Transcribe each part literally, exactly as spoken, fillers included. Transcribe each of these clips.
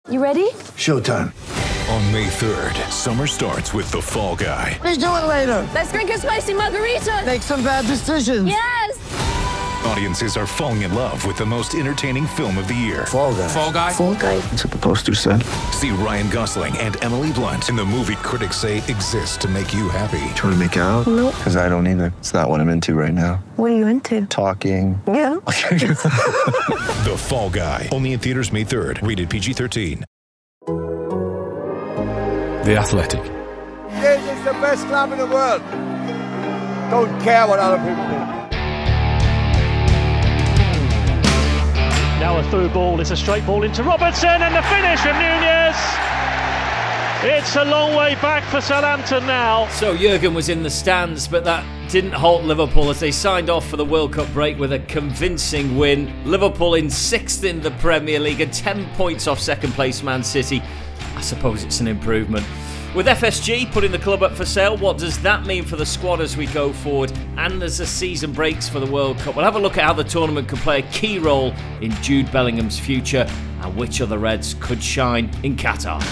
You ready? Showtime. On May third, summer starts with The Fall Guy. Let's do it later. Let's drink a spicy margarita. Make some bad decisions. Yes! Audiences are falling in love with the most entertaining film of the year. Fall Guy. Fall Guy? Fall Guy. That's what the poster said. See Ryan Gosling and Emily Blunt in the movie critics say exists to make you happy. Trying to make it out? Nope. Because I don't either. It's not what I'm into right now. What are you into? Talking. Yeah. The Fall Guy. Only in theaters May third. Rated P G thirteen. The Athletic. This is the best club in the world. Don't care what other people think. Now a through ball, it's a straight ball into Robertson and the finish from Nunez. It's a long way back for Southampton now. So Jurgen was in the stands, but that didn't halt Liverpool as they signed off for the World Cup break with a convincing win. Liverpool in sixth in the Premier League and ten points off second place Man City. I suppose it's an improvement. With F S G putting the club up for sale, what does that mean for the squad as we go forward and as the season breaks for the World Cup? We'll have a look at how the tournament could play a key role in Jude Bellingham's future and which other Reds could shine in Qatar.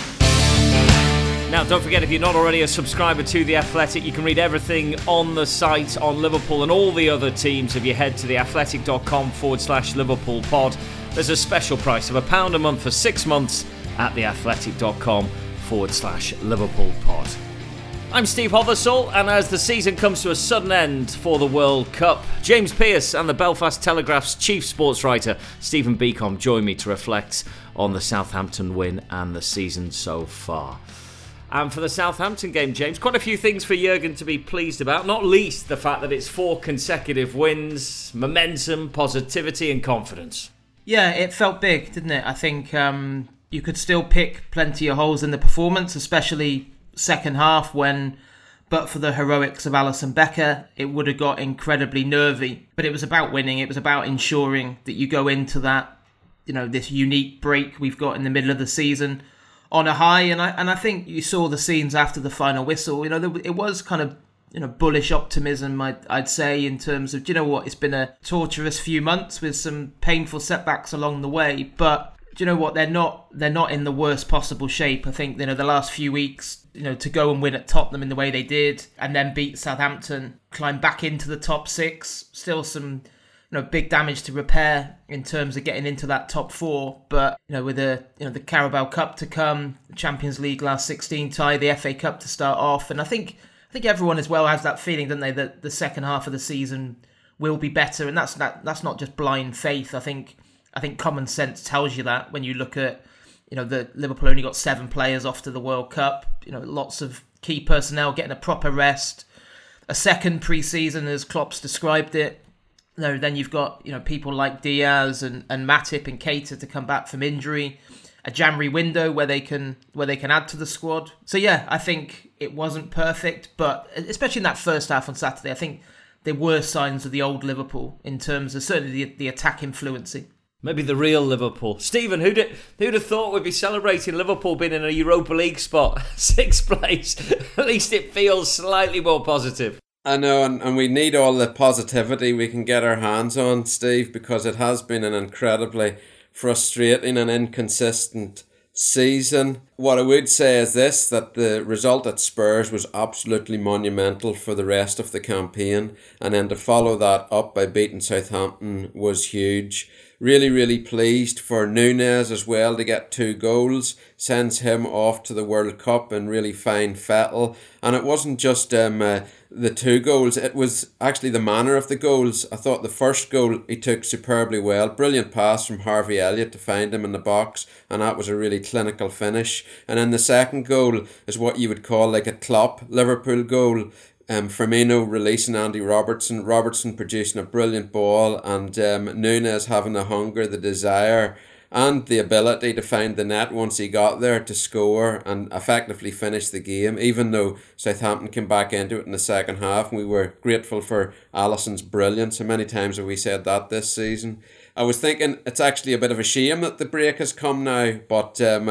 Now, don't forget, if you're not already a subscriber to The Athletic, you can read everything on the site on Liverpool and all the other teams if you head to theathletic.com forward slash Liverpool pod. There's a special price of a pound a month for six months at theathletic.com forward slash Liverpool pod. I'm Steve Hothersall, and as the season comes to a sudden end for the World Cup, James Pearce and the Belfast Telegraph's chief sports writer, Stephen Beacom, join me to reflect on the Southampton win and the season so far. And for the Southampton game, James, quite a few things for Jurgen to be pleased about, not least the fact that it's four consecutive wins, momentum, positivity and confidence. Yeah, it felt big, didn't it? I think um, you could still pick plenty of holes in the performance, especially second half when, but for the heroics of Alisson Becker, it would have got incredibly nervy. But it was about winning. It was about ensuring that you go into that, you know, this unique break we've got in the middle of the season on a high. And I and I think you saw the scenes after the final whistle. You know, there, it was kind of, you know, bullish optimism, I'd, I'd say, in terms of, do you know what, it's been a torturous few months with some painful setbacks along the way, but do you know what, they're not they're not in the worst possible shape. I think, you know, the last few weeks, you know, to go and win at Tottenham in the way they did and then beat Southampton, climb back into the top six, still some, you know, big damage to repair in terms of getting into that top four. But, you know, with the, you know, the Carabao Cup to come, the Champions League last sixteen tie, the F A Cup to start off, and I think I think everyone as well has that feeling, don't they, that the second half of the season will be better, and that's not that's not just blind faith. I think I think common sense tells you that when you look at, you know, the Liverpool only got seven players off to the World Cup. You know, lots of key personnel getting a proper rest, a second pre-season as Klopp's described it. You know, then you've got, you know, people like Diaz and, and Matip and Keita to come back from injury. A January window where they can where they can add to the squad. So yeah, I think it wasn't perfect, but especially in that first half on Saturday, I think there were signs of the old Liverpool in terms of certainly the, the attack influencing. Maybe the real Liverpool. Stephen, who'd, who'd have thought we'd be celebrating Liverpool being in a Europa League spot, sixth place? At least it feels slightly more positive. I know, and, and we need all the positivity we can get our hands on, Steve, because it has been an incredibly frustrating and inconsistent season. What I would say is this, that the result at Spurs was absolutely monumental for the rest of the campaign, and then to follow that up by beating Southampton was huge. Really, really pleased for Nunez as well to get two goals. Sends him off to the World Cup in really fine fettle. And it wasn't just um, uh, the two goals, it was actually the manner of the goals. I thought the first goal he took superbly well. Brilliant pass from Harvey Elliott to find him in the box, and that was a really clinical finish. And then the second goal is what you would call like a Klopp Liverpool goal. Um, Firmino releasing Andy Robertson, Robertson producing a brilliant ball, and um, Nunez having the hunger, the desire and the ability to find the net once he got there to score and effectively finish the game, even though Southampton came back into it in the second half, and we were grateful for Alisson's brilliance. How many times have we said that this season? I was thinking it's actually a bit of a shame that the break has come now, but um, uh,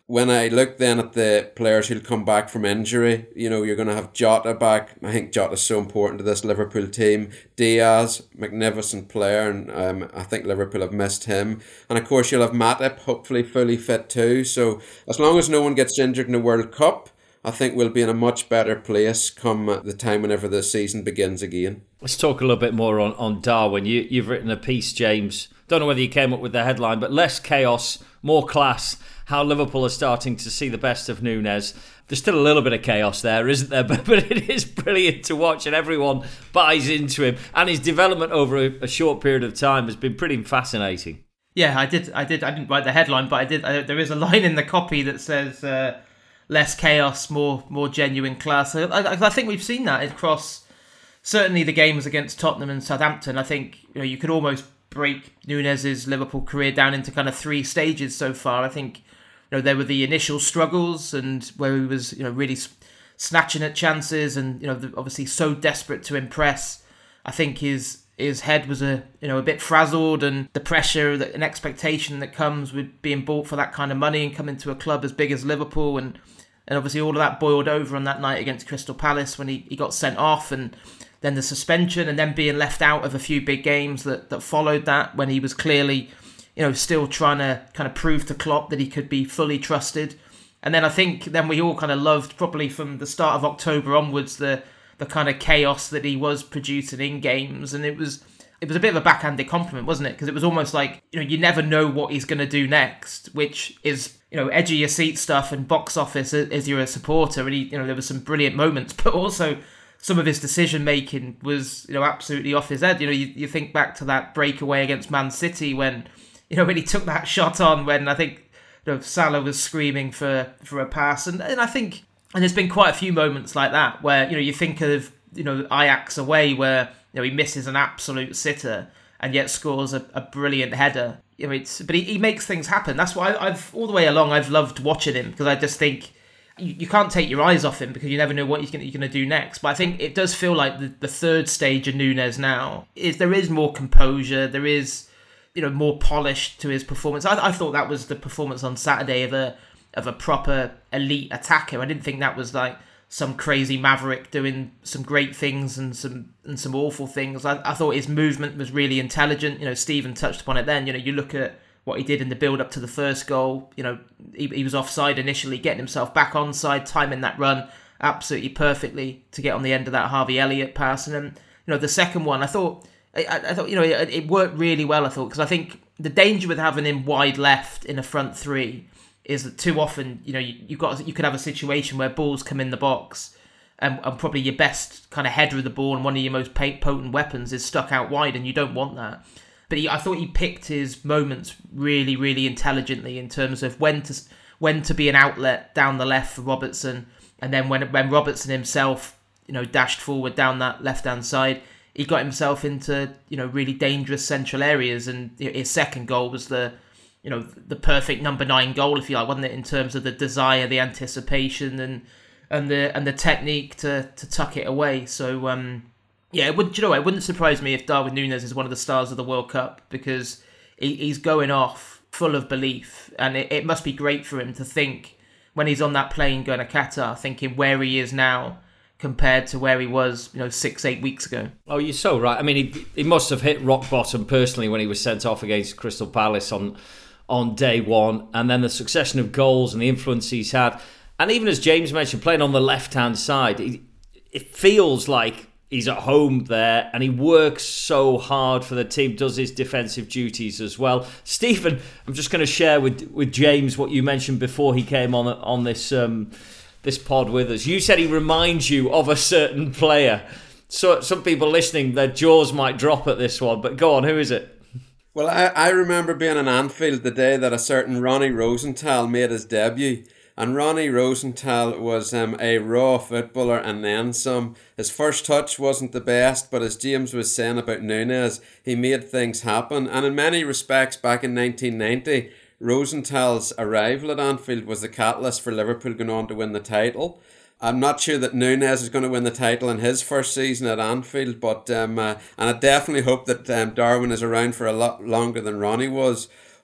when I look then at the players who'll come back from injury, you know, you're going to have Jota back. I think Jota's so important to this Liverpool team. Diaz, magnificent player, and um, I think Liverpool have missed him. And of course you'll have Matip, hopefully fully fit too. So as long as no one gets injured in the World Cup, I think we'll be in a much better place come the time whenever the season begins again. Let's talk a little bit more on, on Darwin. You, you've written a piece, James. Don't know whether you came up with the headline, but less chaos, more class. How Liverpool are starting to see the best of Núñez. There's still a little bit of chaos there, isn't there? But, but it is brilliant to watch, and everyone buys into him. And his development over a, a short period of time has been pretty fascinating. Yeah, I did. I did. I didn't write the headline, but I did. I, there is a line in the copy that says uh, "less chaos, more more genuine class." I, I, I think we've seen that across certainly the games against Tottenham and Southampton. I think you know you could almost break Núñez's Liverpool career down into kind of three stages so far. I think you know there were the initial struggles and where he was you know really snatching at chances and you know obviously so desperate to impress. I think his his head was a you know a bit frazzled, and the pressure that an expectation that comes with being bought for that kind of money and coming to a club as big as Liverpool, and and obviously all of that boiled over on that night against Crystal Palace when he, he got sent off, and then the suspension, and then being left out of a few big games that, that followed that when he was clearly you know still trying to kind of prove to Klopp that he could be fully trusted. And then I think then we all kind of loved probably from the start of October onwards the the kind of chaos that he was producing in games, and it was it was a bit of a backhanded compliment, wasn't it? Because it was almost like you know you never know what he's going to do next, which is you know edge of your seat stuff and box office as you're a supporter. And he, you know there were some brilliant moments, but also some of his decision making was you know absolutely off his head. You know you, you think back to that breakaway against Man City when you know when he took that shot on when I think you know Salah was screaming for for a pass, and and I think. And there's been quite a few moments like that where, you know, you think of, you know, Ajax away where, you know, he misses an absolute sitter and yet scores a, a brilliant header. You know, it's but he, he makes things happen. That's why I've, all the way along, I've loved watching him because I just think you, you can't take your eyes off him because you never know what he's going to do next. But I think it does feel like the, the third stage of Núñez now is there is more composure. There is, you know, more polish to his performance. I, I thought that was the performance on Saturday of a of a proper elite attacker. I didn't think that was like some crazy maverick doing some great things and some and some awful things. I, I thought his movement was really intelligent. You know, Stephen touched upon it then. You know, you look at what he did in the build-up to the first goal. You know, he, he was offside initially, getting himself back onside, timing that run absolutely perfectly to get on the end of that Harvey Elliott pass. And then, you know, the second one, I thought, I, I thought, you know, it, it worked really well, I thought, because I think the danger with having him wide left in a front three is that too often, you know, you, you've got you could have a situation where balls come in the box and, and probably your best kind of header of the ball and one of your most potent weapons is stuck out wide, and you don't want that. But he, I thought he picked his moments really, really intelligently in terms of when to when to be an outlet down the left for Robertson, and then when when Robertson himself, you know, dashed forward down that left-hand side, he got himself into, you know, really dangerous central areas, and his second goal was the you know, the perfect number nine goal, if you like, wasn't it? In terms of the desire, the anticipation, and and the and the technique to, to tuck it away. So, um, yeah, it would, you know what, it wouldn't surprise me if Darwin Núñez is one of the stars of the World Cup because he, he's going off full of belief, and it, it must be great for him to think when he's on that plane going to Qatar, thinking where he is now compared to where he was, you know, six, eight weeks ago. Oh, you're so right. I mean, he he must have hit rock bottom personally when he was sent off against Crystal Palace on. on day one, and then the succession of goals and the influence he's had. And even as James mentioned, playing on the left-hand side, it, it feels like he's at home there, and he works so hard for the team, does his defensive duties as well. Stephen, I'm just going to share with with James what you mentioned before he came on on this um, this pod with us. You said he reminds you of a certain player. So some people listening, their jaws might drop at this one, but go on, who is it? Well, I, I remember being in Anfield the day that a certain Ronnie Rosenthal made his debut. And Ronnie Rosenthal was um, a raw footballer and then some. His first touch wasn't the best, but as James was saying about Núñez, he made things happen. And in many respects, back in nineteen ninety, Rosenthal's arrival at Anfield was the catalyst for Liverpool going on to win the title. I'm not sure that Núñez is going to win the title in his first season at Anfield, but um, uh, and I definitely hope that um, Darwin is around for a lot longer than Ronnie was.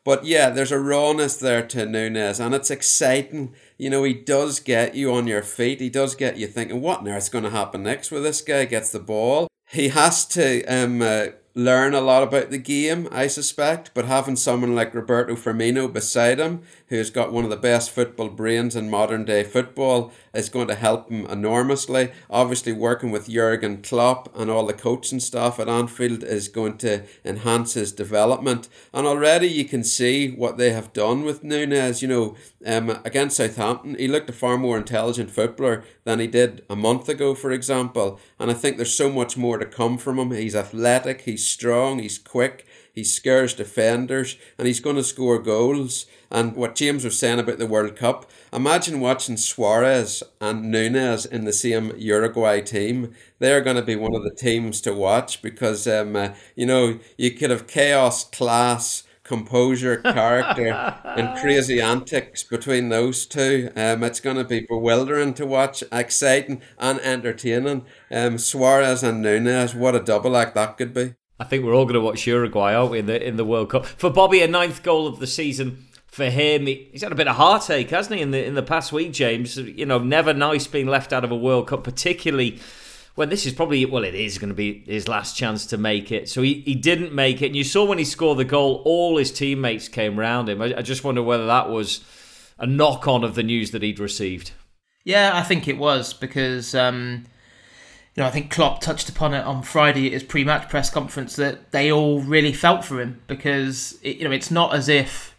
But yeah, there's a rawness there to Núñez, and it's exciting. You know, he does get you on your feet. He does get you thinking, what on earth's going to happen next with this guy gets the ball? He has to um, uh, learn a lot about the game, I suspect, but having someone like Roberto Firmino beside him, who's got one of the best football brains in modern day football, is going to help him enormously. Obviously, working with Jurgen Klopp and all the coaching staff at Anfield is going to enhance his development. And already you can see what they have done with Núñez. You know, um, against Southampton, he looked a far more intelligent footballer than he did a month ago, for example. And I think there's so much more to come from him. He's athletic, he's strong, he's quick, he scares defenders, and he's going to score goals. And what James was saying about the World Cup, imagine watching Suarez and Núñez in the same Uruguay team. They're going to be one of the teams to watch because, um, uh, you know, you could have chaos, class, composure, character, and crazy antics between those two. Um, it's going to be bewildering to watch, exciting and entertaining. Um, Suarez and Núñez, what a double act that could be. I think we're all going to watch Uruguay, aren't we, in the in the World Cup? For Bobby, a ninth goal of the season for him. He, he's had a bit of heartache, hasn't he, in the in the past week, James? You know, never nice being left out of a World Cup, particularly when this is probably, well, it is going to be his last chance to make it. So he, he didn't make it. And you saw when he scored the goal, all his teammates came round him. I, I just wonder whether that was a knock-on of the news that he'd received. Yeah, I think it was because... Um... You know, I think Klopp touched upon it on Friday at his pre-match press conference that they all really felt for him because it, you know it's not as if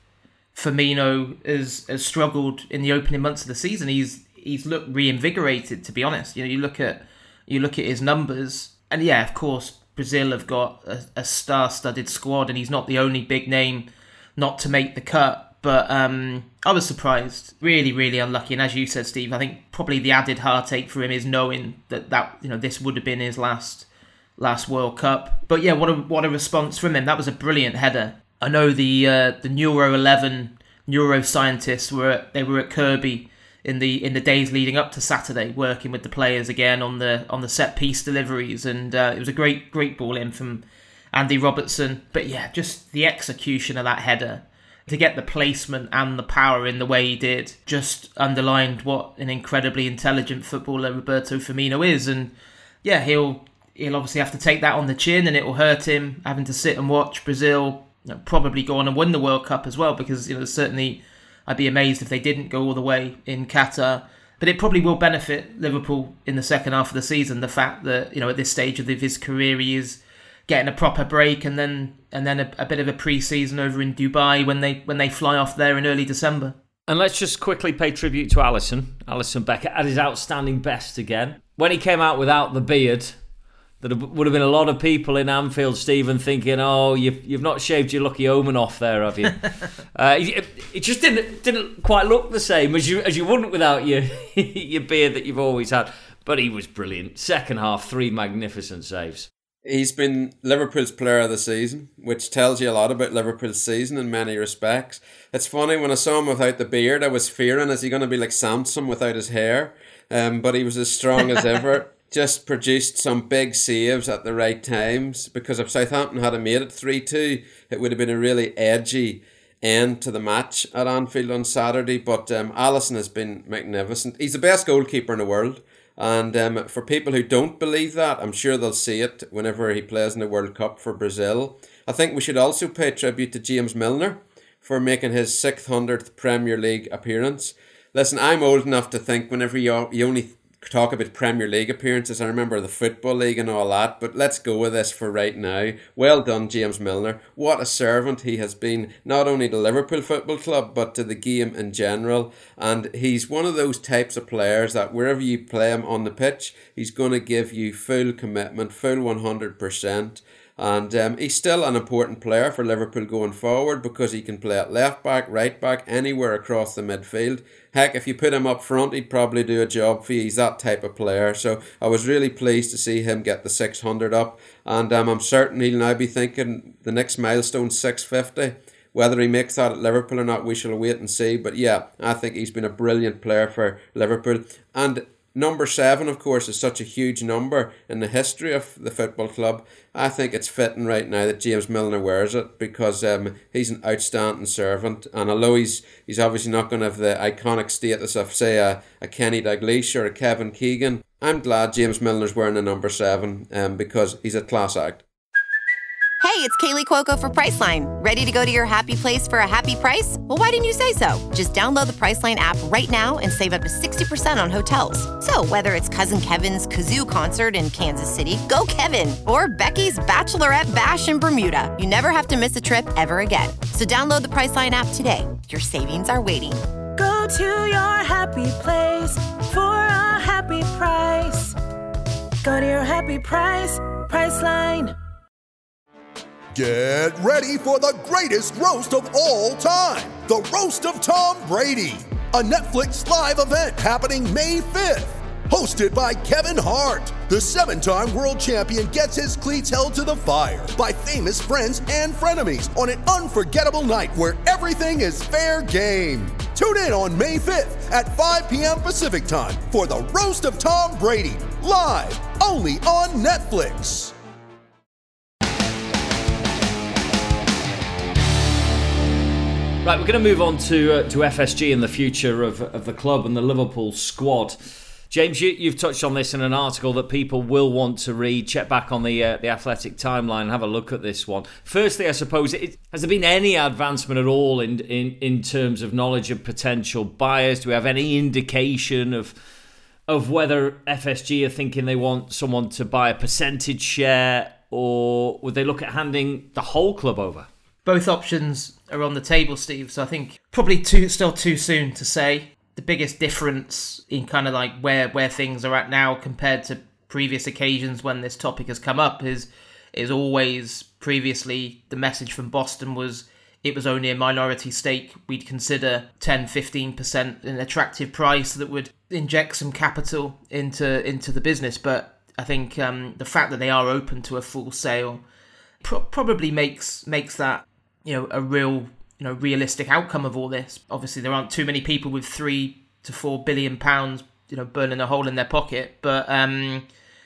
Firmino has, has struggled in the opening months of the season. He's he's looked reinvigorated, to be honest. You know, you look at you look at his numbers, and yeah, of course, Brazil have got a, a star-studded squad, and he's not the only big name not to make the cut. But um, I was surprised, really, really unlucky. And as you said, Steve, I think probably the added heartache for him is knowing that, that you know this would have been his last last World Cup. But yeah, what a what a response from him. That was a brilliant header. I know the uh, the Neuro eleven neuroscientists were at, they were at Kirby in the in the days leading up to Saturday, working with the players again on the on the set piece deliveries, and uh, it was a great great ball in from Andy Robertson. But yeah, just the execution of that header, to get the placement and the power in the way he did, just underlined what an incredibly intelligent footballer Roberto Firmino is. And yeah, he'll he'll obviously have to take that on the chin, and it will hurt him having to sit and watch Brazil, you know, probably go on and win the World Cup as well, because you know certainly I'd be amazed if they didn't go all the way in Qatar. But it probably will benefit Liverpool in the second half of the season, the fact that you know at this stage of his career he is getting a proper break, and then and then a, a bit of a pre-season over in Dubai when they when they fly off there in early December. And let's just quickly pay tribute to Alisson, Alisson Becker, at his outstanding best again. When he came out without the beard, there would have been a lot of people in Anfield, Stephen, thinking, "Oh, you've you've not shaved your lucky omen off there, have you?" uh, it, it just didn't didn't quite look the same as you as you wouldn't without your your beard that you've always had. But he was brilliant. Second half, three magnificent saves. He's been Liverpool's player of the season, which tells you a lot about Liverpool's season in many respects. It's funny, when I saw him without the beard, I was fearing, is he going to be like Samson without his hair? Um, but he was as strong as ever. Just produced some big saves at the right times, because if Southampton had made it three two, it would have been a really edgy end to the match at Anfield on Saturday. But um, Alisson has been magnificent. He's the best goalkeeper in the world. And um, for people who don't believe that, I'm sure they'll see it whenever he plays in the World Cup for Brazil. I think we should also pay tribute to James Milner for making his six hundredth Premier League appearance. Listen, I'm old enough to think whenever you, you only talk about Premier League appearances, I remember the Football League and all that, but let's go with this for right now. Well done, James Milner. What a servant he has been, not only to Liverpool Football Club, but to the game in general. And he's one of those types of players that wherever you play him on the pitch, he's going to give you full commitment, full one hundred percent. And um, he's still an important player for Liverpool going forward, because he can play at left back, right back, anywhere across the midfield. Heck, if you put him up front, he'd probably do a job for you. He's that type of player. So I was really pleased to see him get the six hundred up. And um, I'm certain he'll now be thinking the next milestone, six fifty. Whether he makes that at Liverpool or not, we shall wait and see. But yeah, I think he's been a brilliant player for Liverpool. And Number seven, of course, is such a huge number in the history of the football club. I think it's fitting right now that James Milner wears it because um, he's an outstanding servant. And although he's he's obviously not going to have the iconic status of, say, a, a Kenny Dalglish or a Kevin Keegan, I'm glad James Milner's wearing the number seven um, because he's a class act. Hey, it's Kaylee Cuoco for Priceline. Ready to go to your happy place for a happy price? Well, why didn't you say so? Just download the Priceline app right now and save up to sixty percent on hotels. So whether it's Cousin Kevin's Kazoo Concert in Kansas City, go Kevin, or Becky's Bachelorette Bash in Bermuda, you never have to miss a trip ever again. So download the Priceline app today. Your savings are waiting. Go to your happy place for a happy price. Go to your happy price, Priceline. Get ready for the greatest roast of all time, the Roast of Tom Brady, a Netflix live event happening May fifth. Hosted by Kevin Hart, the seven-time world champion gets his cleats held to the fire by famous friends and frenemies on an unforgettable night where everything is fair game. Tune in on May fifth at five p.m. Pacific time for the Roast of Tom Brady, live only on Netflix. Right, we're going to move on to uh, to F S G and the future of of the club and the Liverpool squad. James, you, you've touched on this in an article that people will want to read. Check back on the uh, the Athletic timeline and have a look at this one. Firstly, I suppose, it, has there been any advancement at all in, in in terms of knowledge of potential buyers? Do we have any indication of of whether F S G are thinking they want someone to buy a percentage share, or would they look at handing the whole club over? Both options are on the table, Steve, so I think probably too still too soon to say. The biggest difference in kind of like where, where things are at now compared to previous occasions when this topic has come up is is always previously the message from Boston was it was only a minority stake. We'd consider ten, fifteen percent an attractive price that would inject some capital into into the business. But I think um, the fact that they are open to a full sale pro- probably makes makes that, you know, a real, you know, realistic outcome of all this. Obviously, there aren't too many people with three to four billion pounds, you know, burning a hole in their pocket. But um,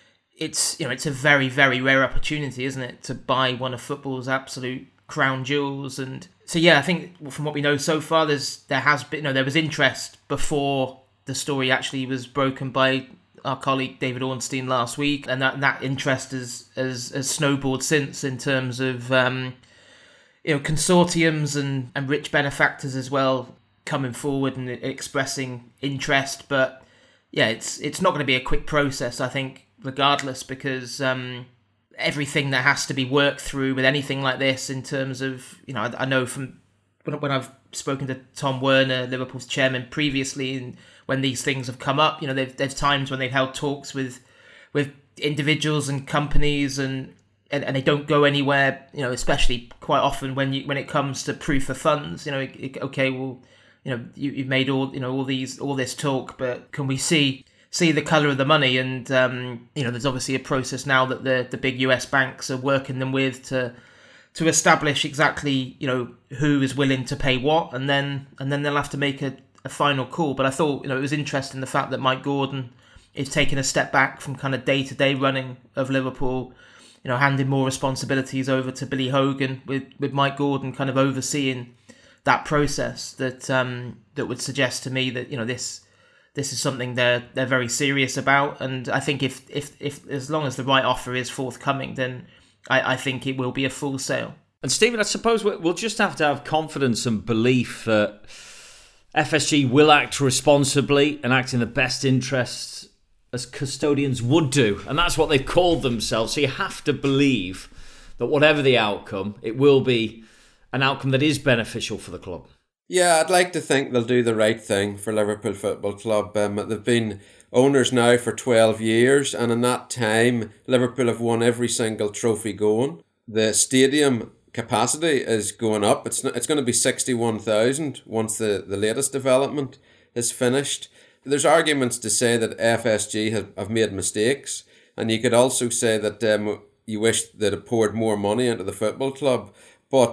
it's, you know, it's a very, very rare opportunity, isn't it, to buy one of football's absolute crown jewels. And so, yeah, I think from what we know so far, there's there has been, you know, there was interest before the story actually was broken by our colleague David Ornstein last week, and that that interest has has, has snowballed since in terms of um, you know, consortiums and, and rich benefactors as well coming forward and expressing interest. But yeah, it's it's not going to be a quick process, I think, regardless, because um, everything that has to be worked through with anything like this in terms of, you know, I, I know from when, when I've spoken to Tom Werner, Liverpool's chairman, previously, and when these things have come up, you know, there's times when they've held talks with with individuals and companies and And, and they don't go anywhere, you know, especially quite often when you when it comes to proof of funds. You know, it, it, okay, well, you know, you, you've made all, you know, all these all this talk, but can we see see the colour of the money? And um, you know, there's obviously a process now that the the big U S banks are working them with to to establish exactly, you know, who is willing to pay what, and then and then they'll have to make a, a final call. But I thought, you know, it was interesting the fact that Mike Gordon is taking a step back from kind of day to day running of Liverpool. You know, handing more responsibilities over to Billy Hogan, with, with Mike Gordon kind of overseeing that process. That um, that would suggest to me that, you know, this this is something they're they're very serious about. And I think if if, if as long as the right offer is forthcoming, then I, I think it will be a full sale. And Stephen, I suppose we'll just have to have confidence and belief that F S G will act responsibly and act in the best interests as custodians would do. And that's what they've called themselves. So you have to believe that whatever the outcome, it will be an outcome that is beneficial for the club. Yeah, I'd like to think they'll do the right thing for Liverpool Football Club. Um, they've been owners now for twelve years, and in that time, Liverpool have won every single trophy going. The stadium capacity is going up. It's not, it's going to be sixty-one thousand once the, the latest development is finished. There's arguments to say that F S G have, have made mistakes, and you could also say that um, you wish they'd have poured more money into the football club. But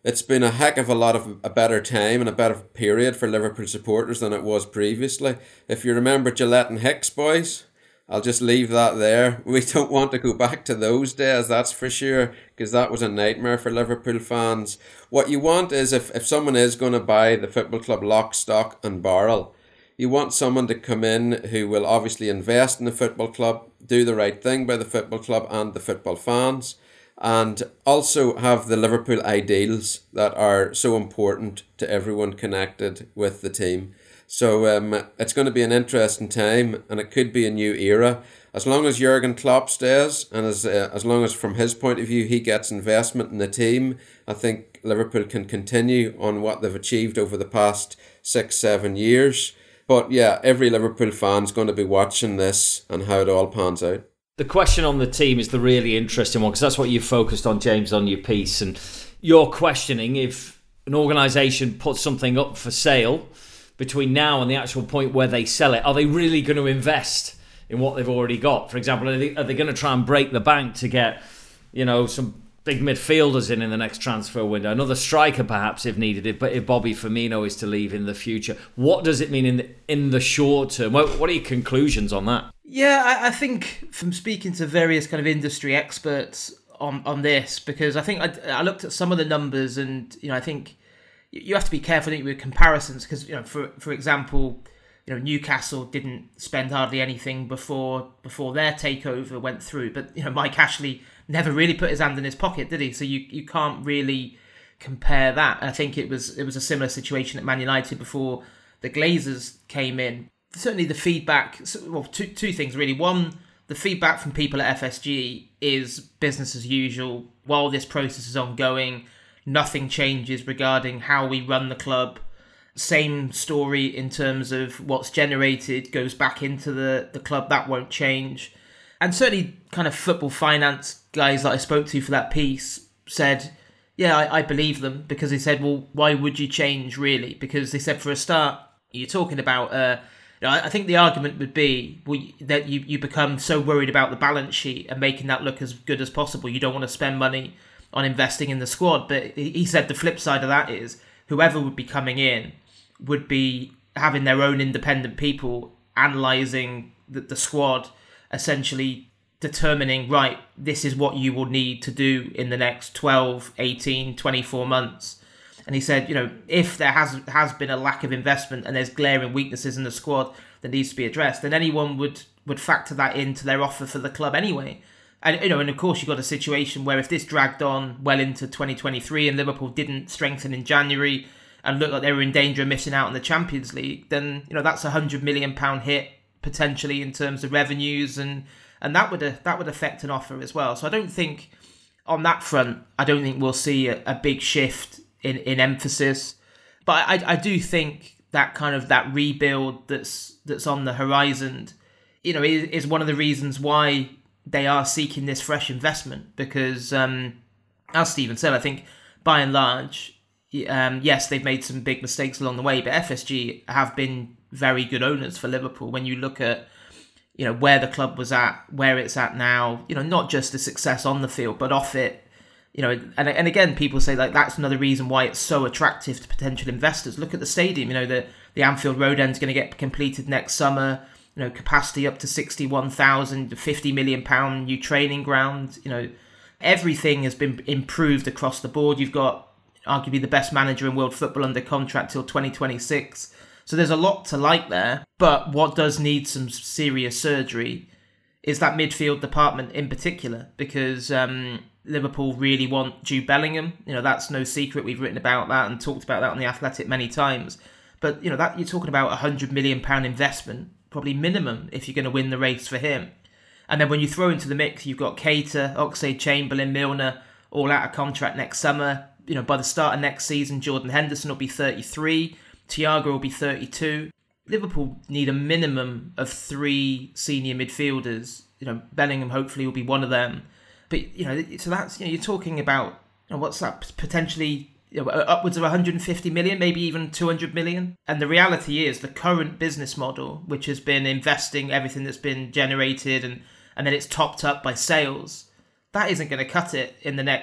it's been a heck of a lot of a better time and a better period for Liverpool supporters than it was previously. If you remember Gillette and Hicks, boys, I'll just leave that there. We don't want to go back to those days, that's for sure, because that was a nightmare for Liverpool fans. What you want is, if, if someone is going to buy the football club lock, stock and barrel, you want someone to come in who will obviously invest in the football club, do the right thing by the football club and the football fans, and also have the Liverpool ideals that are so important to everyone connected with the team. So um, it's going to be an interesting time, and it could be a new era. As long as Jurgen Klopp stays, and as uh, as long as from his point of view he gets investment in the team, I think Liverpool can continue on what they've achieved over the past six, seven years. But yeah, every Liverpool fan's going to be watching this and how it all pans out. The question on the team is the really interesting one, because that's what you focused on, James, on your piece. And you're questioning if an organisation puts something up for sale between now and the actual point where they sell it, are they really going to invest in what they've already got? For example, are they, are they going to try and break the bank to get, you know, some big midfielders in in the next transfer window, another striker perhaps if needed, if, if Bobby Firmino is to leave in the future? What does it mean in the, in the short term? What, what are your conclusions on that? Yeah, I, I think from speaking to various kind of industry experts on, on this, because I think I, I looked at some of the numbers, and, you know, I think you have to be careful with comparisons, because, you know, for for example, you know, Newcastle didn't spend hardly anything before before their takeover went through, but, you know, Mike Ashley never really put his hand in his pocket, did he? So you, you can't really compare that. I think it was it was a similar situation at Man United before the Glazers came in. Certainly the feedback, well, two two things really. One, the feedback from people at F S G is business as usual. While this process is ongoing, nothing changes regarding how we run the club. Same story in terms of what's generated goes back into the, the club. That won't change. And certainly kind of football finance guys that I spoke to for that piece said, yeah, I, I believe them, because they said, well, why would you change really? Because they said, for a start, you're talking about, uh, you know, I think the argument would be well, that you, you become so worried about the balance sheet and making that look as good as possible. You don't want to spend money on investing in the squad. But he said the flip side of that is whoever would be coming in would be having their own independent people analysing the, the squad, essentially determining, right, this is what you will need to do in the next twelve, eighteen, twenty-four months. And he said, you know, if there has has been a lack of investment and there's glaring weaknesses in the squad that needs to be addressed, then anyone would, would factor that into their offer for the club anyway. And, you know, and of course you've got a situation where if this dragged on well into twenty twenty-three and Liverpool didn't strengthen in January and looked like they were in danger of missing out on the Champions League, then, you know, that's a one hundred million pounds hit potentially in terms of revenues, and and that would uh, that would affect an offer as well. So I don't think on that front, I don't think we'll see a, a big shift in, in emphasis. But I, I do think that kind of that rebuild that's that's on the horizon, you know, is, is one of the reasons why they are seeking this fresh investment, because um, as Stephen said, I think by and large, um, yes, they've made some big mistakes along the way, but F S G have been very good owners for Liverpool. When you look at, you know, where the club was at, where it's at now, you know, not just the success on the field, but off it, you know, and and again, people say like that's another reason why it's so attractive to potential investors. Look at the stadium, you know, the, the Anfield Road end's going to get completed next summer. You know, capacity up to sixty-one thousand, fifty million pounds new training ground. You know, everything has been improved across the board. You've got arguably the best manager in world football under contract till twenty twenty-six. So there's a lot to like there. But what does need some serious surgery is that midfield department in particular, because um, Liverpool really want Jude Bellingham. You know, that's no secret. We've written about that and talked about that on The Athletic many times. But, you know, that you're talking about a one hundred million pounds investment, probably minimum, if you're going to win the race for him. And then when you throw into the mix, you've got Keita, Oxlade-Chamberlain, Milner, all out of contract next summer. You know, by the start of next season, Jordan Henderson will be thirty-three, Thiago will be thirty-two. Liverpool need a minimum of three senior midfielders. You know, Bellingham hopefully will be one of them. But, you know, so that's, you know, you're talking about, you know, what's that, potentially, you know, upwards of one hundred fifty million, maybe even two hundred million. And the reality is the current business model, which has been investing everything that's been generated and, and then it's topped up by sales, that isn't going to cut it in the next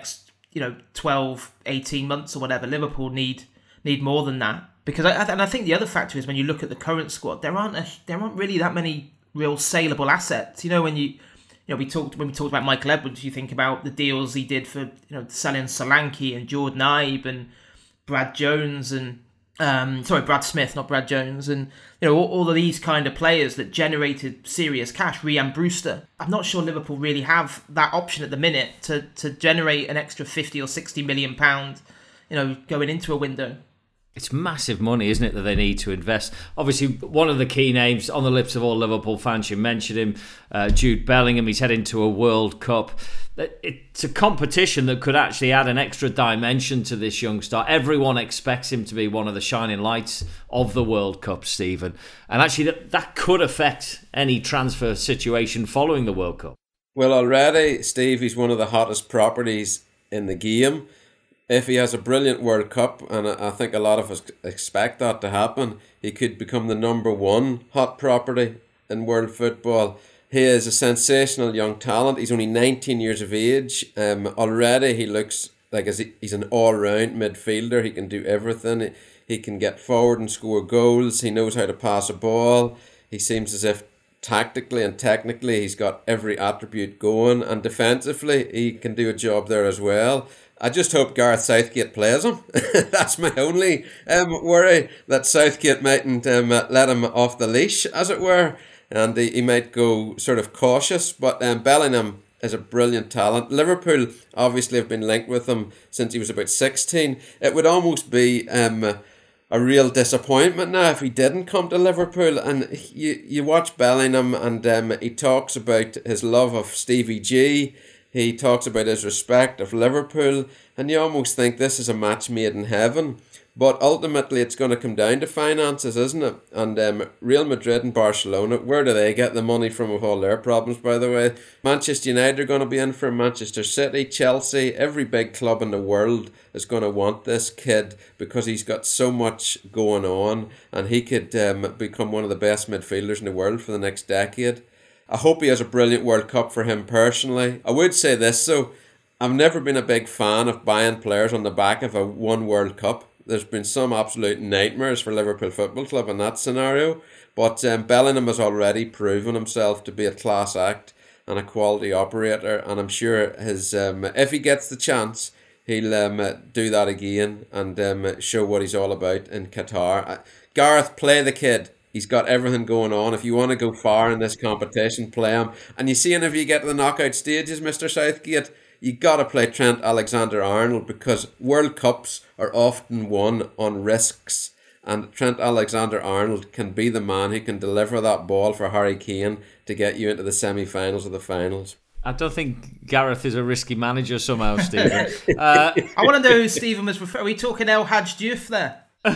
you know, twelve, eighteen months or whatever. Liverpool need need more than that. Because I, and I think the other factor is when you look at the current squad, there aren't a, there aren't really that many real saleable assets. You know, when you you know we talked when we talked about Michael Edwards, you think about the deals he did for, you know, selling Solanke and Jordan Ibe and Brad Jones and um, sorry Brad Smith, not Brad Jones, and you know all, all of these kind of players that generated serious cash. Rhian Brewster. I'm not sure Liverpool really have that option at the minute to to generate an extra fifty or sixty million pound, you know, going into a window. It's massive money, isn't it, that they need to invest? Obviously, one of the key names on the lips of all Liverpool fans, you mentioned him, uh, Jude Bellingham. He's heading to a World Cup. It's a competition that could actually add an extra dimension to this young star. Everyone expects him to be one of the shining lights of the World Cup, Stephen. And actually, that, that could affect any transfer situation following the World Cup. Well, already, Steve, he's one of the hottest properties in the game. If he has a brilliant World Cup, and I think a lot of us expect that to happen, he could become the number one hot property in world football. He is a sensational young talent. He's only nineteen years of age. Um, already he looks like he's an all-round midfielder. He can do everything. He can get forward and score goals. He knows how to pass a ball. He seems as if tactically and technically he's got every attribute going. And defensively, he can do a job there as well. I just hope Gareth Southgate plays him. That's my only um, worry, that Southgate mightn't um, let him off the leash, as it were, and he, he might go sort of cautious. But um, Bellingham is a brilliant talent. Liverpool obviously have been linked with him since he was about sixteen. It would almost be um, a real disappointment now if he didn't come to Liverpool. And you, you watch Bellingham and um, he talks about his love of Stevie G. He talks about his respect of Liverpool, and you almost think this is a match made in heaven. But ultimately, it's going to come down to finances, isn't it? And um, Real Madrid and Barcelona, where do they get the money from with all their problems, by the way? Manchester United are going to be in for Manchester City, Chelsea, every big club in the world is going to want this kid because he's got so much going on, and he could um, become one of the best midfielders in the world for the next decade. I hope he has a brilliant World Cup for him personally. I would say this though, I've never been a big fan of buying players on the back of a one World Cup. There's been some absolute nightmares for Liverpool Football Club in that scenario. But um, Bellingham has already proven himself to be a class act and a quality operator. And I'm sure his um, if he gets the chance, he'll um, do that again and um, show what he's all about in Qatar. Uh, Gareth, play the kid. He's got everything going on. If you want to go far in this competition, play him. And you see, and if you get to the knockout stages, Mister Southgate, you got to play Trent Alexander-Arnold because World Cups are often won on risks. And Trent Alexander-Arnold can be the man who can deliver that ball for Harry Kane to get you into the semi-finals or the finals. I don't think Gareth is a risky manager somehow, Stephen. uh, I want to know who Stephen was referring. Are we talking El Hadj Diouf there?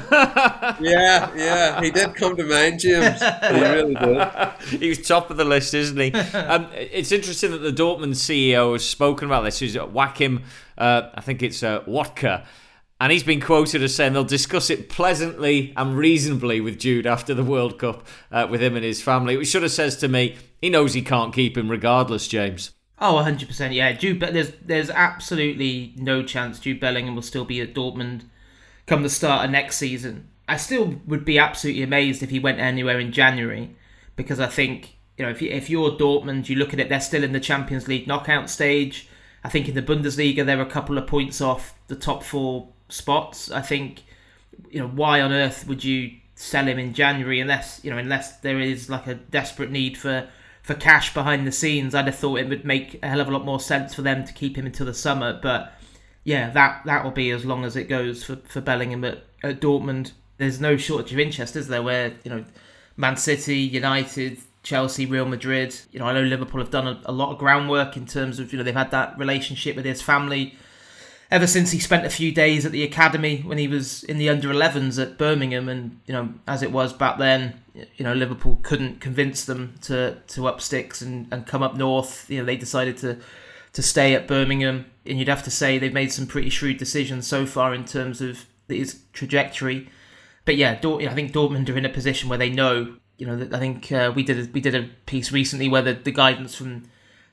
yeah, yeah, he did come to mind, James. He really did. He's top of the list, isn't he? Um, it's interesting that the Dortmund C E O has spoken about this. He's Joachim, uh, I think it's uh, Watka, and he's been quoted as saying they'll discuss it pleasantly and reasonably with Jude after the World Cup uh, with him and his family, which sort of says to me he knows he can't keep him regardless, James. Oh, one hundred percent, yeah. Jude, there's there's absolutely no chance Jude Bellingham will still be at Dortmund come the start of next season. I still would be absolutely amazed if he went anywhere in January, because I think, you know, if, you, if you're Dortmund, you look at it, they're still in the Champions League knockout stage. I think in the Bundesliga, they're a couple of points off the top four spots. I think, you know, why on earth would you sell him in January unless, you know, unless there is like a desperate need for, for cash behind the scenes? I'd have thought it would make a hell of a lot more sense for them to keep him until the summer, but yeah, that that will be as long as it goes for, for Bellingham at, at Dortmund. There's no shortage of interest, is there? Where, you know, Man City, United, Chelsea, Real Madrid. You know, I know Liverpool have done a, a lot of groundwork in terms of, you know, they've had that relationship with his family ever since he spent a few days at the academy when he was in the under elevens at Birmingham. And, you know, as it was back then, you know, Liverpool couldn't convince them to, to up sticks and, and come up north. You know, they decided to, to stay at Birmingham. And you'd have to say they've made some pretty shrewd decisions so far in terms of his trajectory. But yeah, I think Dortmund are in a position where they know, you know, I think uh, we did a, we did a piece recently where the, the guidance from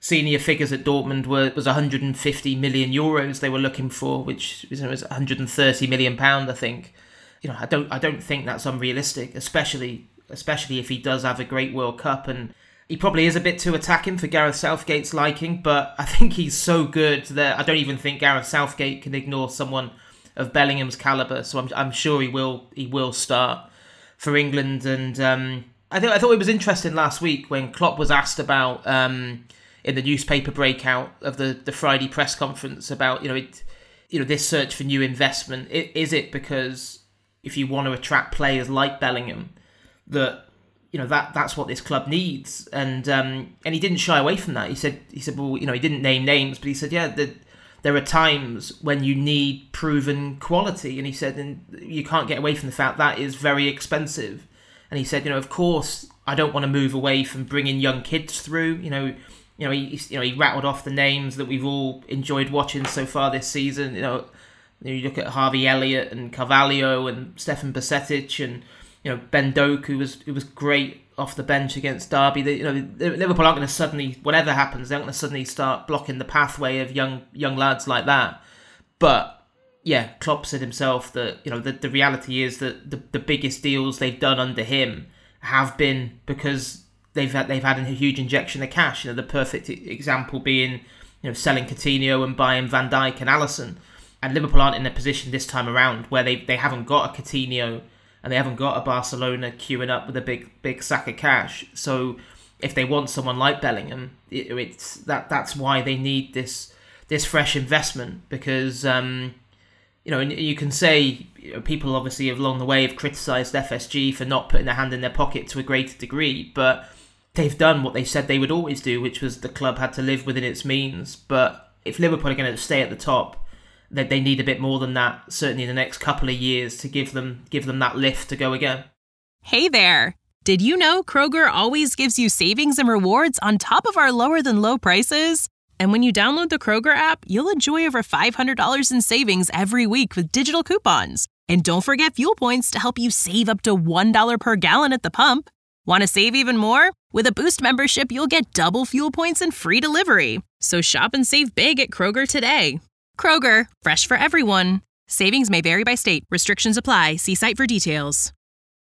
senior figures at Dortmund were was one hundred fifty million euros they were looking for, which was one hundred thirty million pound, I think. You know, I don't I don't think that's unrealistic, especially especially if he does have a great World Cup. And he probably is a bit too attacking for Gareth Southgate's liking, but I think he's so good that I don't even think Gareth Southgate can ignore someone of Bellingham's caliber. So I'm I'm sure he will he will start for England. And um, I thought I thought it was interesting last week when Klopp was asked about um, in the newspaper breakout of the, the Friday press conference about you know it, you know this search for new investment. It, is it because if you want to attract players like Bellingham, that you know that that's what this club needs? And um, and he didn't shy away from that. He said he said well you know he didn't name names, but he said yeah the, there are times when you need proven quality, and he said and you can't get away from the fact that is very expensive. And he said you know of course I don't want to move away from bringing young kids through. You know you know he you know he rattled off the names that we've all enjoyed watching so far this season. You know. You look at Harvey Elliott and Carvalho and Stefan Bajcetic and you know Ben Doak, who was who was great off the bench against Derby. They, you know Liverpool aren't going to suddenly, whatever happens, they're not going to suddenly start blocking the pathway of young young lads like that. But yeah, Klopp said himself that you know the, the reality is that the, the biggest deals they've done under him have been because they've had they've had a huge injection of cash. You know the perfect example being you know selling Coutinho and buying Van Dijk and Alisson. And Liverpool aren't in a position this time around where they, they haven't got a Coutinho and they haven't got a Barcelona queuing up with a big big sack of cash. So if they want someone like Bellingham, it, it's that that's why they need this this fresh investment. Because um, you know, and you can say you know, people obviously along the way have criticised F S G for not putting their hand in their pocket to a greater degree, but they've done what they said they would always do, which was the club had to live within its means. But if Liverpool are going to stay at the top, that they need a bit more than that, certainly in the next couple of years, to give them give them that lift to go again. Hey there! Did you know Kroger always gives you savings and rewards on top of our lower-than-low prices? And when you download the Kroger app, you'll enjoy over five hundred dollars in savings every week with digital coupons. And don't forget fuel points to help you save up to one dollar per gallon at the pump. Want to save even more? With a Boost membership, you'll get double fuel points and free delivery. So shop and save big at Kroger today. Kroger, fresh for everyone. Savings may vary by state. Restrictions apply. See site for details.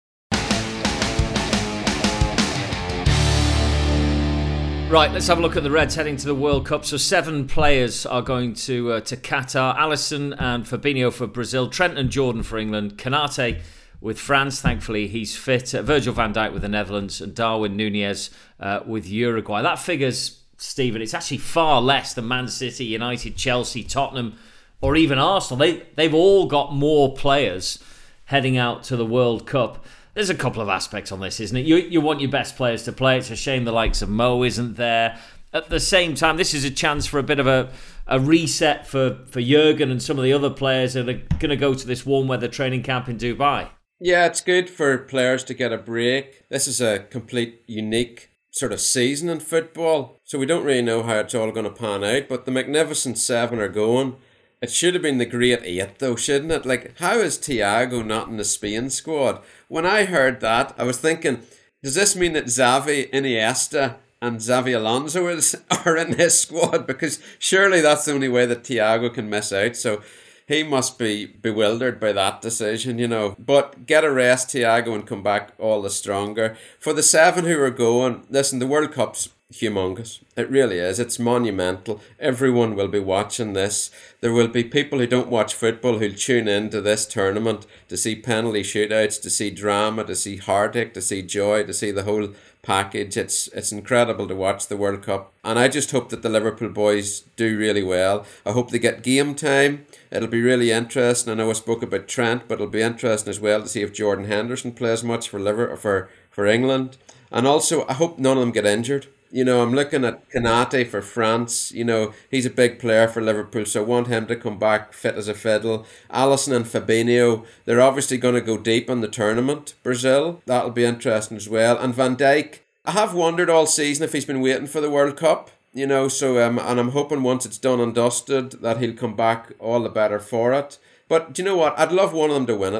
Right, let's have a look at the Reds heading to the World Cup. So seven players are going to uh, to Qatar. Alisson and Fabinho for Brazil. Trent and Jordan for England. Kanate with France. Thankfully, he's fit. Uh, Virgil van Dijk with the Netherlands. And Darwin Núñez uh, with Uruguay. That figures... Stephen, it's actually far less than Man City, United, Chelsea, Tottenham, or even Arsenal. They, they've all got more players heading out to the World Cup. There's a couple of aspects on this, isn't it? You, you want your best players to play. It's a shame the likes of Mo isn't there. At the same time, this is a chance for a bit of a, a reset for, for Jurgen and some of the other players that are going to go to this warm weather training camp in Dubai. Yeah, it's good for players to get a break. This is a complete unique sort of season in football, so we don't really know how it's all going to pan out, but the Magnificent Seven are going. It should have been the Great Eight though, shouldn't it? Like, how is Thiago not in the Spain squad? When I heard that, I was thinking, does this mean that Xavi, Iniesta and Xavi Alonso is, are in his squad? Because surely that's the only way that Thiago can miss out, so he must be bewildered by that decision, you know. But get a rest, Thiago, and come back all the stronger. For the seven who are going, listen, the World Cup's humongous. It really is. It's monumental. Everyone will be watching this. There will be people who don't watch football who'll tune into this tournament to see penalty shootouts, to see drama, to see heartache, to see joy, to see the whole package. It's it's incredible to watch the World Cup, and I just hope that the Liverpool boys do really well. I hope they get game time. It'll be really interesting. I know I spoke about Trent, but it'll be interesting as well to see if Jordan Henderson plays much for Liverpool, for for England. And also, I hope none of them get injured. You know, I'm looking at Kanate for France. You know, he's a big player for Liverpool, so I want him to come back fit as a fiddle. Alisson and Fabinho, they're obviously going to go deep in the tournament. Brazil, that'll be interesting as well. And Van Dijk, I have wondered all season if he's been waiting for the World Cup. You know, so um, and I'm hoping once it's done and dusted that he'll come back all the better for it. But do you know what? I'd love one of them to win it.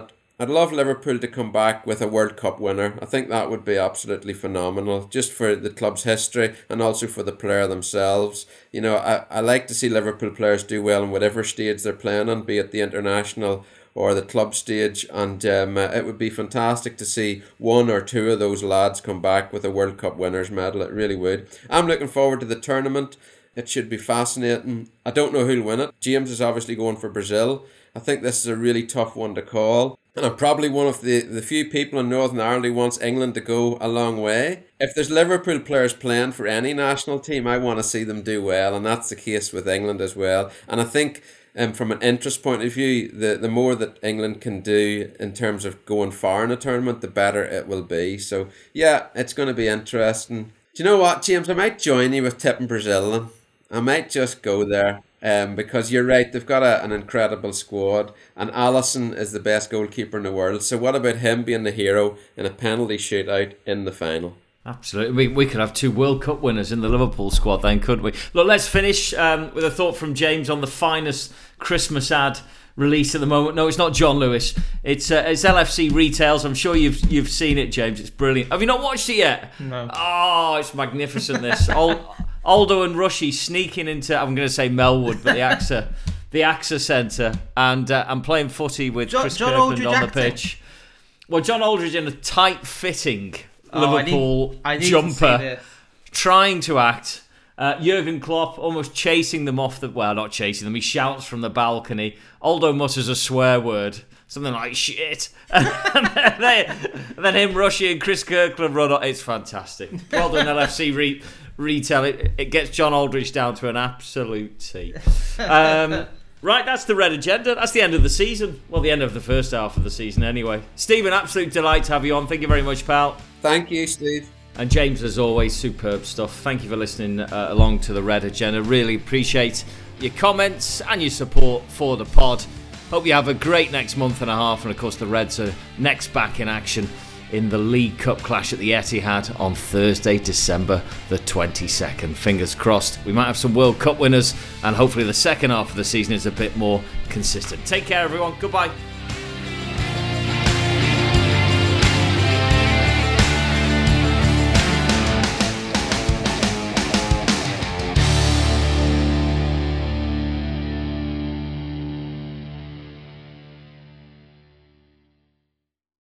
I'd love Liverpool to come back with a World Cup winner. I think that would be absolutely phenomenal, just for the club's history and also for the player themselves. You know, I, I like to see Liverpool players do well in whatever stage they're playing on, be it the international or the club stage, and um, uh, it would be fantastic to see one or two of those lads come back with a World Cup winners medal. It really would. I'm looking forward to the tournament. It should be fascinating. I don't know who'll win it. James is obviously going for Brazil. I think this is a really tough one to call. And I'm probably one of the, the few people in Northern Ireland who wants England to go a long way. If there's Liverpool players playing for any national team, I want to see them do well. And that's the case with England as well. And I think um, from an interest point of view, the, the more that England can do in terms of going far in a tournament, the better it will be. So, yeah, it's going to be interesting. Do you know what, James? I might join you with tipping Brazil then. I might just go there. Um, because you're right, they've got a, an incredible squad, and Alisson is the best goalkeeper in the world. So what about him being the hero in a penalty shootout in the final? Absolutely. We, we could have two World Cup winners in the Liverpool squad then, couldn't we? Look, let's finish um, with a thought from James on the finest Christmas ad release at the moment. No, it's not John Lewis. It's uh, it's L F C Retails. I'm sure you've you've seen it, James. It's brilliant. Have you not watched it yet? No. Oh, it's magnificent, this. All, Aldo and Rushy sneaking into, I'm going to say Melwood, but the AXA, the AXA Centre, and uh, and playing footy with John, Chris John Kirkland Aldridge on the acting. pitch. Well, John Aldridge in a tight-fitting Oh, Liverpool I need, I need jumper, to see this. trying to act. Uh, Jurgen Klopp almost chasing them off the... Well, not chasing them. He shouts from the balcony. Aldo mutters a swear word. Something like, shit. and, then, and then him, Rushy and Chris Kirkland run on. It's fantastic. Well done, L F C re- Retail. It, it gets John Aldridge down to an absolute T. Um, right, that's the Red Agenda. That's the end of the season. Well, the end of the first half of the season anyway. Stephen, absolute delight to have you on. Thank you very much, pal. Thank you, Steve. And James, as always, superb stuff. Thank you for listening uh, along to the Red Agenda. Really appreciate your comments and your support for the pod. Hope you have a great next month and a half. And of course, the Reds are next back in action in the League Cup clash at the Etihad on Thursday, December the twenty-second. Fingers crossed. We might have some World Cup winners, and hopefully the second half of the season is a bit more consistent. Take care, everyone. Goodbye.